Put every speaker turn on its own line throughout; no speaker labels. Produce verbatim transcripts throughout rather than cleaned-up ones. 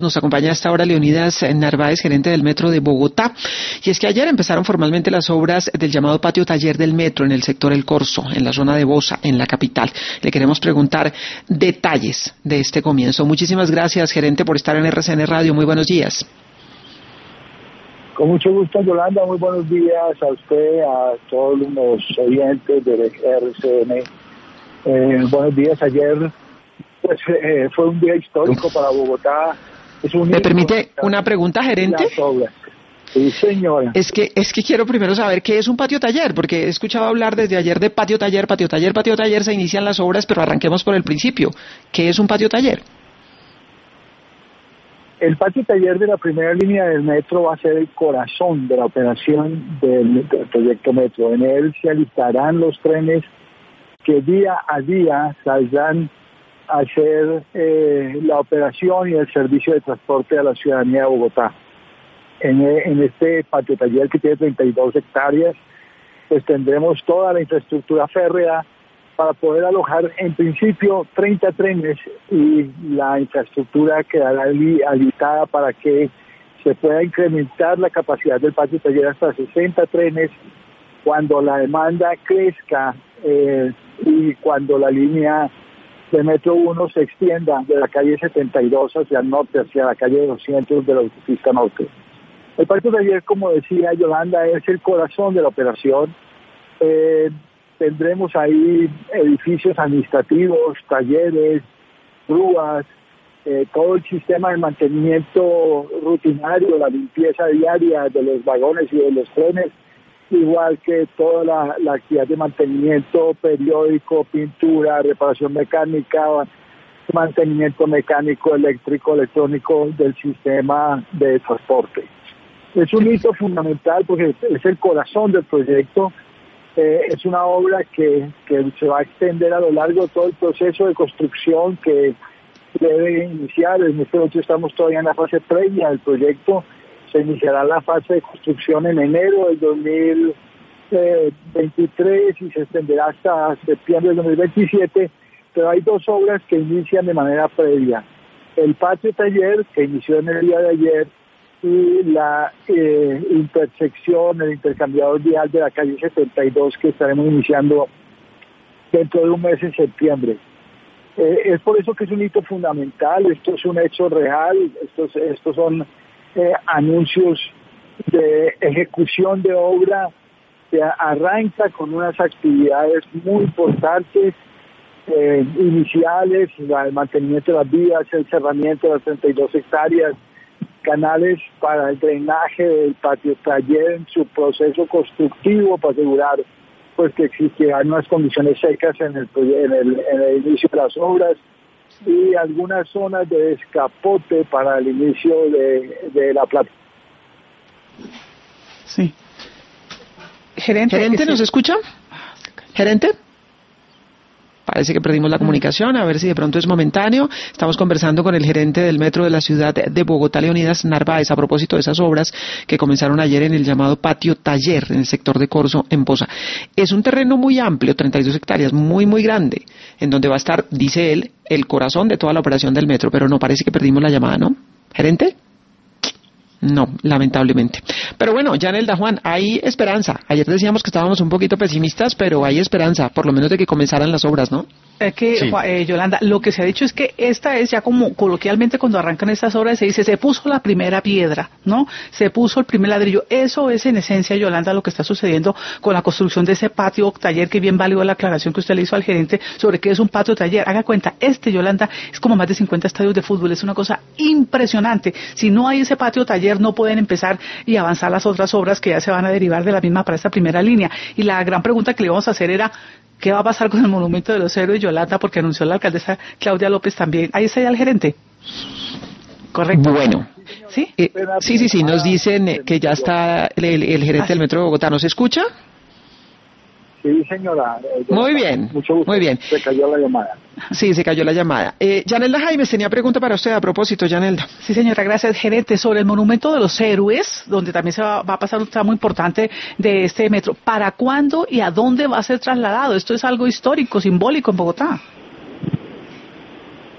Nos acompaña hasta ahora Leonidas Narváez, gerente del Metro de Bogotá. Y es que ayer empezaron formalmente las obras del llamado patio taller del Metro en el sector El Corso, en la zona de Bosa, en la capital. Le queremos preguntar detalles de este comienzo. Muchísimas gracias, gerente, por estar en R C N Radio. Muy buenos días.
Con mucho gusto, Yolanda. Muy buenos días a usted, a todos los oyentes de R C N. Eh, buenos días. Ayer pues eh, fue un día histórico para Bogotá. Es un
¿Me permite una pregunta, gerente?
Sí, señora.
Es que, es que quiero primero saber qué es un patio taller, porque he escuchado hablar desde ayer de patio taller, patio taller, patio taller, se inician las obras, pero arranquemos por el principio. ¿Qué es un patio taller?
El patio taller de la primera línea del metro va a ser el corazón de la operación del, del proyecto Metro. En él se alistarán los trenes que día a día saldrán a hacer eh, la operación y el servicio de transporte a la ciudadanía de Bogotá. En, en este patio taller, que tiene treinta y dos hectáreas, pues tendremos toda la infraestructura férrea para poder alojar en principio treinta trenes, y la infraestructura quedará habilitada para que se pueda incrementar la capacidad del patio taller hasta sesenta trenes cuando la demanda crezca eh, y cuando la línea de Metro uno se extienda de la calle setenta y dos hacia el norte, hacia la calle doscientos de la autopista norte. El patio taller, como decía Yolanda, es el corazón de la operación. Eh, tendremos ahí edificios administrativos, talleres, grúas, eh, todo el sistema de mantenimiento rutinario, la limpieza diaria de los vagones y de los trenes, igual que toda la, la actividad de mantenimiento periódico, pintura, reparación mecánica, mantenimiento mecánico, eléctrico, electrónico del sistema de transporte. Es un hito fundamental porque es el corazón del proyecto. Eh, es una obra que, que se va a extender a lo largo de todo el proceso de construcción que debe iniciar. En este momento estamos todavía en la fase previa del proyecto. Se iniciará la fase de construcción en enero del dos mil veintitrés y se extenderá hasta septiembre del dos mil veintisiete, pero hay dos obras que inician de manera previa. El patio taller, que inició en el día de ayer, y la eh, intersección, el intercambiador vial de la calle setenta y dos, que estaremos iniciando dentro de un mes en septiembre. Eh, es por eso que es un hito fundamental. Esto es un hecho real, estos, estos son Eh, anuncios de ejecución de obra que arranca con unas actividades muy importantes eh, iniciales, el mantenimiento de las vías, el cerramiento de las treinta y dos hectáreas, canales para el drenaje del patio taller en su proceso constructivo para asegurar pues que existirán unas condiciones secas en el, en el, en el inicio de las obras, y algunas zonas de escapote para el inicio de, de la plata.
Sí. Gerente, ¿Gerente nos sí. escucha? ¿Gerente? Parece que perdimos la comunicación, a ver si de pronto es momentáneo. Estamos conversando con el gerente del Metro de la ciudad de Bogotá, Leonidas Narváez, a propósito de esas obras que comenzaron ayer en el llamado patio taller, en el sector de Corso, en Bosa. Es un terreno muy amplio, treinta y dos hectáreas, muy, muy grande, en donde va a estar, dice él, el corazón de toda la operación del metro, pero no, parece que perdimos la llamada, ¿no? ¿Gerente? No, lamentablemente. Pero bueno, Yanelda, Juan, hay esperanza. Ayer decíamos que estábamos un poquito pesimistas, pero hay esperanza, por lo menos de que comenzaran las obras, ¿no?
Es que, sí. eh, Yolanda, lo que se ha dicho es que esta es ya como coloquialmente cuando arrancan estas obras se dice, se puso la primera piedra, ¿no? Se puso el primer ladrillo. Eso es en esencia, Yolanda, lo que está sucediendo con la construcción de ese patio taller, que bien valió la aclaración que usted le hizo al gerente sobre qué es un patio taller. Haga cuenta, este, Yolanda, es como más de cincuenta estadios de fútbol, es una cosa impresionante. Si no hay ese patio taller, no pueden empezar y avanzar las otras obras que ya se van a derivar de la misma para esta primera línea. Y la gran pregunta que le íbamos a hacer era, ¿qué va a pasar con el monumento de los héroes, Yolanda? Porque anunció la alcaldesa Claudia López también. Ahí está ya el gerente. Correcto.
Bueno.
¿Sí?
Eh, sí, sí, sí. Nos dicen que ya está el, el gerente del Metro de Bogotá. ¿Nos escucha?
Sí, señora. Eh,
muy bien.
Mucho gusto.
Muy bien.
Se cayó la llamada.
Sí, se cayó la llamada. Eh, Yanelda Jaimes tenía pregunta para usted a propósito, Yanelda.
Sí, señora, gracias, gerente. Sobre el monumento de los héroes, donde también se va, va a pasar un tramo importante de este metro. ¿Para cuándo y a dónde va a ser trasladado? Esto es algo histórico, simbólico en Bogotá.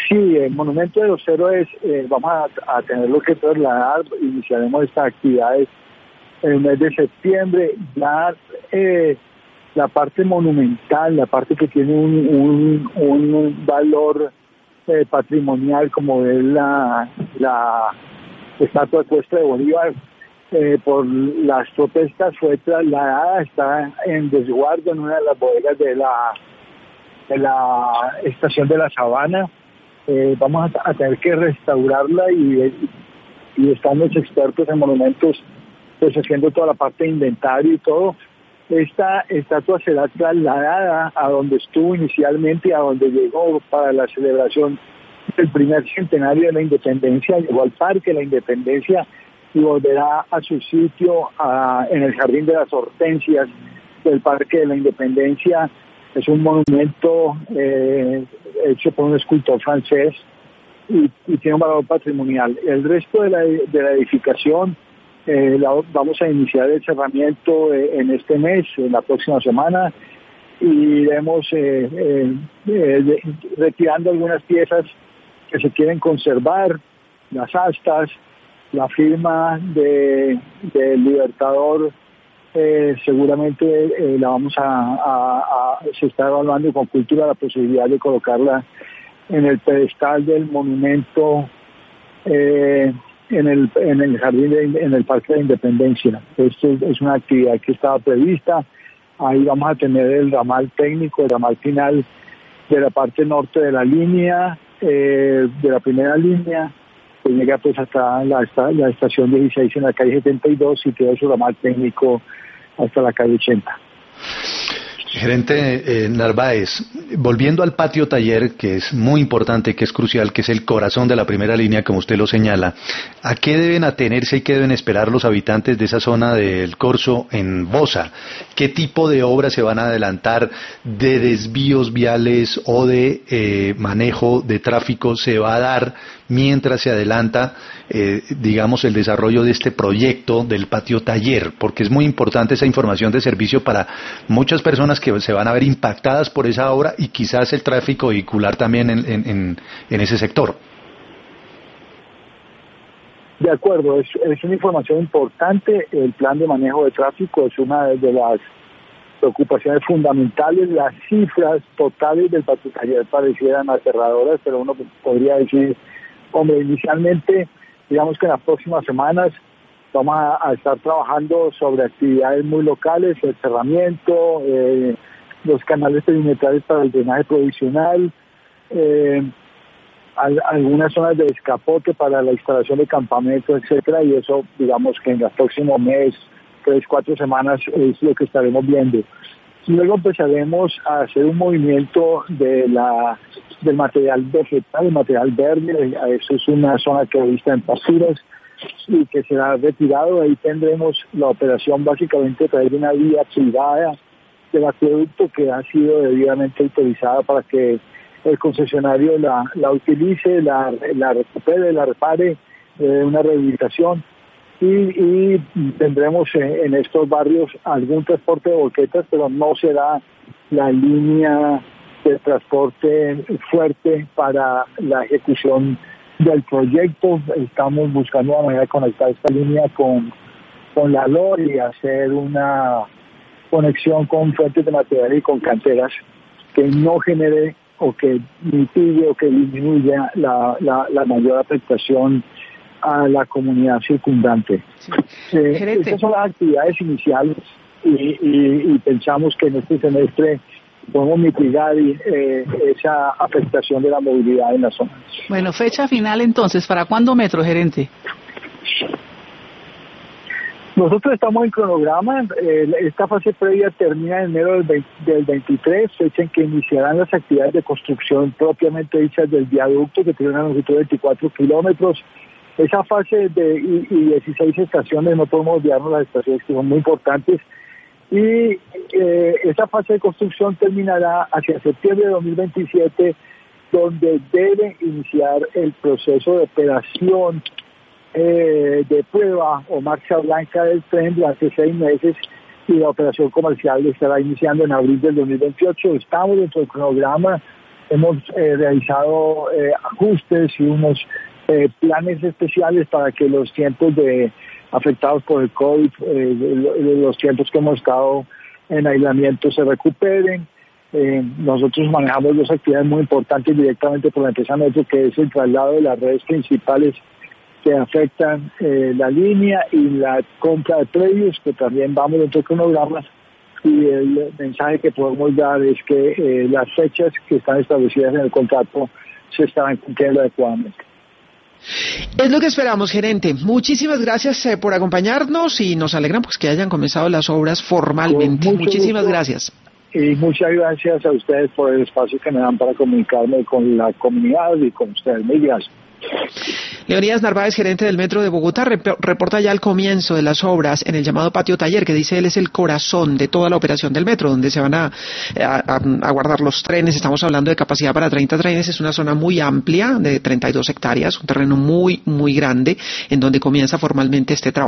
Sí, el Monumento de los Héroes eh, vamos a, a tenerlo que trasladar. Iniciaremos estas actividades en el mes de septiembre. Ya eh, la parte monumental, la parte que tiene un, un, un valor eh, patrimonial, como es la, la estatua ecuestre de Bolívar, eh, por las protestas fue trasladada, está en resguardo en una de las bodegas de la, de la estación de la Sabana. Eh, vamos a, a tener que restaurarla y, y están los expertos en monumentos pues haciendo toda la parte de inventario y todo. Esta estatua será trasladada a donde estuvo inicialmente, a donde llegó para la celebración del primer centenario de la independencia, llegó al Parque de la Independencia y volverá a su sitio a, en el Jardín de las Hortensias del Parque de la Independencia. Es un monumento eh, hecho por un escultor francés y, y tiene un valor patrimonial. El resto de la, de la edificación eh, la, vamos a iniciar el cerramiento eh, en este mes, en la próxima semana, y iremos eh, eh, eh, retirando algunas piezas que se quieren conservar, las astas, la firma de del Libertador. Eh, seguramente eh, la vamos a, a, a se está evaluando con Cultura la posibilidad de colocarla en el pedestal del monumento eh, en el en el jardín de, en el Parque de la Independencia. Esto es, es una actividad que estaba prevista. Ahí vamos a tener el ramal técnico, el ramal final de la parte norte de la línea, eh, de la primera línea, que llega pues hasta la, hasta la estación dieciséis en la calle setenta y dos y queda su ramal técnico hasta la calle ochenta.
Gerente eh, Narváez, volviendo al patio taller, que es muy importante, que es crucial, que es el corazón de la primera línea, como usted lo señala, ¿a qué deben atenerse y qué deben esperar los habitantes de esa zona del Corso en Bosa? ¿Qué tipo de obras se van a adelantar, de desvíos viales o de eh, manejo de tráfico se va a dar mientras se adelanta, eh, digamos, el desarrollo de este proyecto del patio taller? Porque es muy importante esa información de servicio para muchas personas que se van a ver impactadas por esa obra y quizás el tráfico vehicular también en, en, en ese sector.
De acuerdo, es, es una información importante. El plan de manejo de tráfico es una de las preocupaciones fundamentales. Las cifras totales del patio taller parecieran aterradoras, pero uno podría decir, hombre, inicialmente, digamos que en las próximas semanas vamos a, a estar trabajando sobre actividades muy locales, el cerramiento, eh, los canales perimetrales para el drenaje provisional, eh, al, algunas zonas de escapote para la instalación de campamentos, etcétera, y eso, digamos que en los próximos meses, tres, cuatro semanas es lo que estaremos viendo. Luego empezaremos a hacer un movimiento de la del material vegetal, el material verde. Eso es una zona que está en pasturas y que será retirado. Ahí tendremos la operación básicamente a través de una vía privada del acueducto que ha sido debidamente autorizada para que el concesionario la, la utilice, la, la recupere, la repare, eh, una rehabilitación. Y, y tendremos en, en estos barrios algún transporte de volquetas, pero no será la línea de transporte fuerte para la ejecución del proyecto. Estamos buscando una manera de conectar esta línea con, con la L O R y hacer una conexión con fuentes de material y con canteras que no genere o que mitigue o que disminuya la, la, la mayor afectación a la comunidad circundante. Sí. Eh, estas son las actividades iniciales y, y, y pensamos que en este semestre podemos mitigar eh, esa afectación de la movilidad en la zona.
Bueno, fecha final entonces, ¿para cuándo metro, gerente?
Nosotros estamos en cronograma. Eh, esta fase previa termina en enero del, veinte, del veintitrés, fecha en que iniciarán las actividades de construcción propiamente dichas del viaducto, que tiene una longitud de veinticuatro kilómetros. Esa fase de y, y dieciséis estaciones, no podemos olvidarnos las estaciones que son muy importantes, y eh, esa fase de construcción terminará hacia septiembre de dos mil veintisiete, donde debe iniciar el proceso de operación eh, de prueba o marcha blanca del tren durante seis meses, y la operación comercial estará iniciando en abril del dos mil veintiocho. Estamos dentro del cronograma. hemos eh, realizado eh, ajustes y unos eh, planes especiales para que los tiempos de afectados por el COVID, eh, los tiempos que hemos estado en aislamiento se recuperen. Eh, nosotros manejamos dos actividades muy importantes directamente por la empresa Metro, que es el traslado de las redes principales que afectan eh, la línea y la compra de predios, que también vamos dentro de cronogramas, y el mensaje que podemos dar es que eh, las fechas que están establecidas en el contrato se están cumpliendo adecuadamente.
Es lo que esperamos, gerente. Muchísimas gracias eh, por acompañarnos y nos alegra pues que hayan comenzado las obras formalmente. Muchísimas
gusto.
Gracias.
Y muchas gracias a ustedes por el espacio que me dan para comunicarme con la comunidad y con ustedes. Muy gracias.
Leonidas Narváez, gerente del Metro de Bogotá, rep- reporta ya el comienzo de las obras en el llamado patio taller, que dice él es el corazón de toda la operación del metro, donde se van a, a, a guardar los trenes. Estamos hablando de capacidad para treinta trenes. Es una zona muy amplia, de treinta y dos hectáreas, un terreno muy, muy grande, en donde comienza formalmente este trabajo.